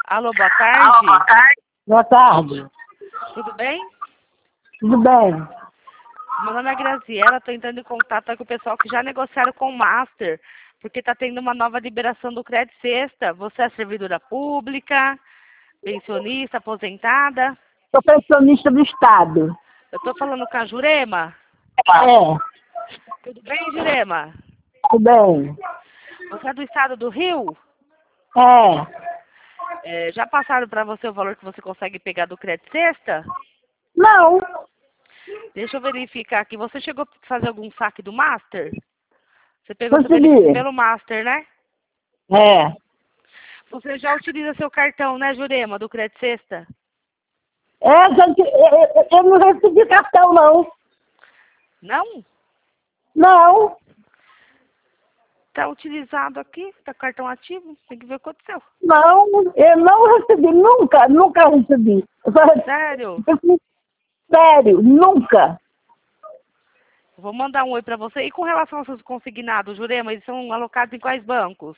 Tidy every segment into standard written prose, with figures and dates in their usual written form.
Alô, boa tarde. Boa tarde. Tudo bem? Tudo bem? Meu nome é Graziela, estou entrando em contato com o pessoal que já negociaram com o Master, porque está tendo uma nova liberação do crédito sexta. Você é servidora pública, pensionista, aposentada? Sou pensionista do Estado. Eu estou falando com a Jurema. É, Tudo bem, Jurema? tudo bem. Você é do estado do Rio? Já passaram para você o valor que você consegue pegar do crédito sexta? Não, Deixa eu verificar aqui. Você chegou a fazer algum saque do Master? Você pegou seu consegui. benefício pelo Master, né? É. Você já utiliza seu cartão, né, Jurema, do crédito sexta? Gente, eu não recebi cartão, não. Não? Não, Está utilizado aqui, está cartão ativo, tem que ver o que aconteceu. não, eu não recebi, nunca recebi. Sério? Sério, nunca. Vou mandar um oi para você. E com relação aos seus consignados, Jurema, eles são alocados em quais bancos?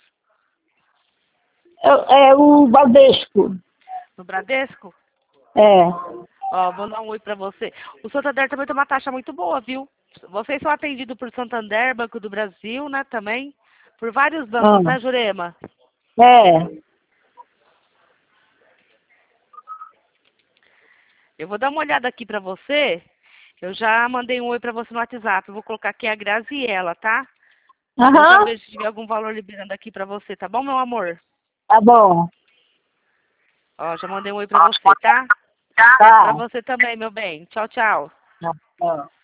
É o Bradesco. No Bradesco? É. Ó, vou dar um oi para você. O Santander também tem uma taxa muito boa, viu? Vocês são atendidos por Santander, Banco do Brasil, né, também? Por vários bancos, né, Jurema? É. Eu vou dar uma olhada aqui para você. Eu já mandei um oi para você no WhatsApp. Eu vou colocar aqui a Graziela, tá? Eu já Aham, vejo se tiver algum valor liberando aqui para você, tá bom, meu amor? tá bom. Ó, já mandei um oi para você, tá? Tá. Para você também, meu bem. Tchau, tchau. Tá.